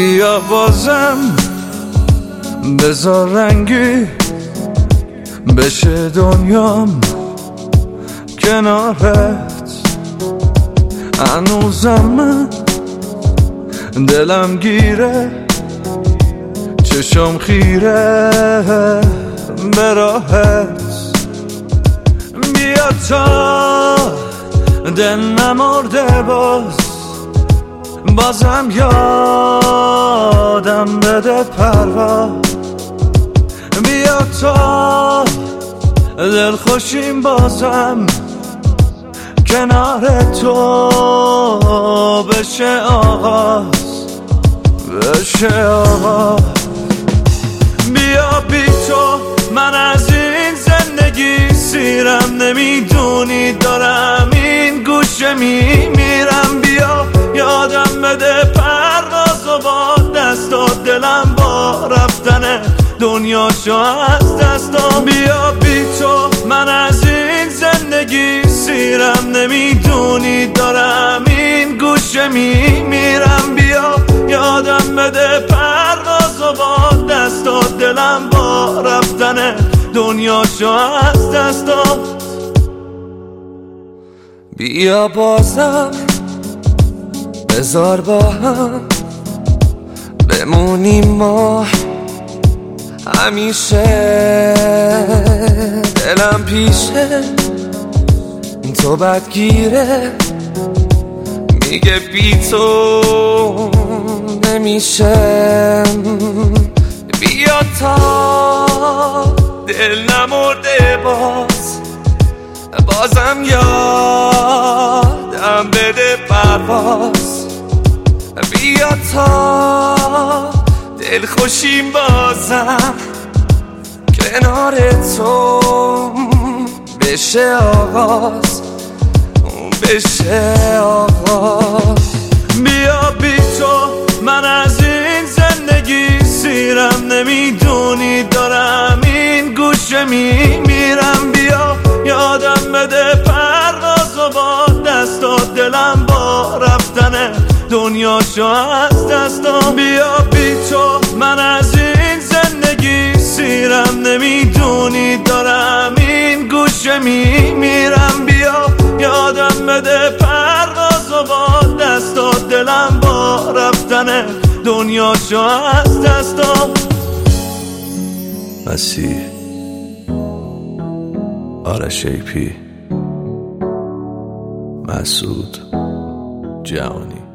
بیا بازم بذار رنگی بشه دنیام کنارت. هنوزم من دلم گیره، چشم خیره به راهت. بیا تا دل نمرده بازم یادم بده پرواز. بیا تا دل خوشیم بازم کنار تو بشه آغاز، بشه آغاز. بیا بی تو من از این زندگی سیرم، نمیدونی دارم این گوشه میمیرم. بیا یادم بده پرواز و با دستات دلم با رفتن دنیاشو از دستام. بیا بی تو من از این زندگی سیرم، نمیدونی دارم این گوشه میمیرم. بیا یادم بده پرواز و با دستات دلم با رفتن دنیاشو از دستام. بیا بازم بذار با هم بمونیم ما همیشه. دلم پیشه تو بدگیره، میگه بی تو نمیشه. بیا تا دل نمرده بازم یادم بده پرواز. بیا تا دل خوشیم بازم کنار تو بشه آغاز، بشه آغاز. بیا بی تو من از این زندگی سیرم، نمیدونی دارم این گوشه میمیرم. بیا یادم بده پرواز و با دستات دلم با رفتن دنیاشو از دستام. بیا بی تو من از این زندگی سیرم، نمیدونی دارم این گوشه میمیرم. بیا یادم بده پرواز و با دستات دلم با رفتن دنیاشو از دستام. مسیح آرش ایپی، مسعود جهانی.